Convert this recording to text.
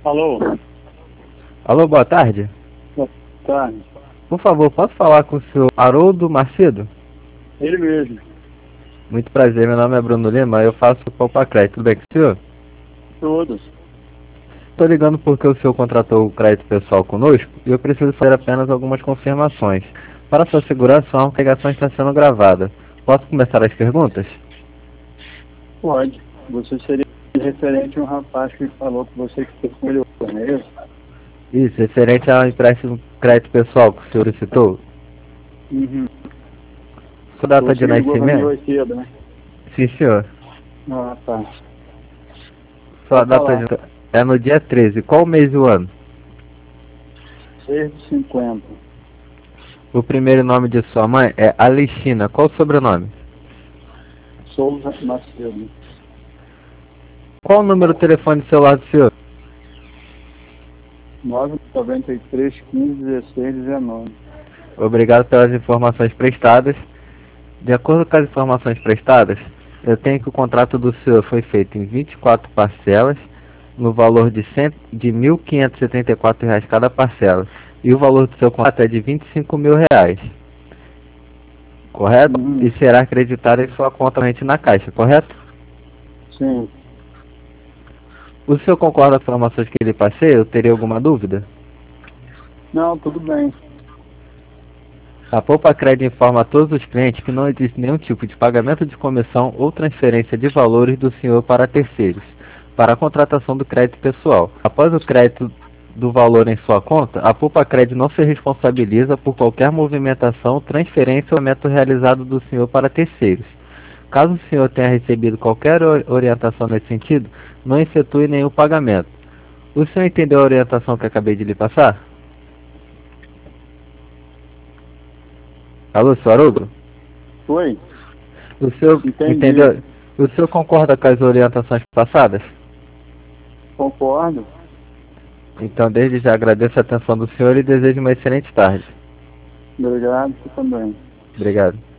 Alô, Alô, boa tarde. boa tarde. Por favor, posso falar com o senhor Haroldo Macedo? Ele mesmo, Muito prazer, meu nome é Bruno Lima, eu faço Poupa Crédito, tudo bem com o senhor? todos. Estou ligando porque o senhor contratou o crédito pessoal conosco e eu preciso fazer apenas algumas confirmações. Para sua segurança, a ligação está sendo gravada. Posso começar as perguntas? Pode. Você seria referente a um rapaz que falou que você que fez com ele, não é isso? Isso, referente ao empréstimo crédito pessoal que o senhor citou. Uhum. Sua data Você de me ligou pra mim nascimento? hoje cedo, né? Sim, senhor. Ah, tá. Sua Pode data de falar. é no dia 13. Qual mês e o ano? 6,50. O primeiro nome de sua mãe é Alexina. Qual o sobrenome? Souza Macedo. Qual o número do telefone celular do senhor? 993 15 16 19. Obrigado pelas informações prestadas. De acordo com as informações prestadas, eu tenho que o contrato do senhor foi feito em 24 parcelas, no valor de R$ 1.574 cada parcela. E o valor do seu contrato é de R$ 25.000, correto? E Uhum. será acreditado em sua conta corrente na Caixa, correto? Sim. O senhor concorda com as informações que lhe passei? Eu teria alguma dúvida? Não, tudo bem. A Poupa Crédito informa a todos os clientes que não existe nenhum tipo de pagamento de comissão ou transferência de valores do senhor para terceiros, para a contratação do crédito pessoal. Após o crédito do valor em sua conta, a Poupa Crédito não se responsabiliza por qualquer movimentação, transferência ou pagamento realizado do senhor para terceiros. Caso o senhor tenha recebido qualquer orientação nesse sentido, não efetue nenhum pagamento. O senhor entendeu a orientação que acabei de lhe passar? Alô, senhor Haroldo? Foi? O senhor Entendi. entendeu? O senhor concorda com as orientações passadas? Concordo. Então, desde já agradeço a atenção do senhor e desejo uma excelente tarde. Obrigado, você também. Obrigado.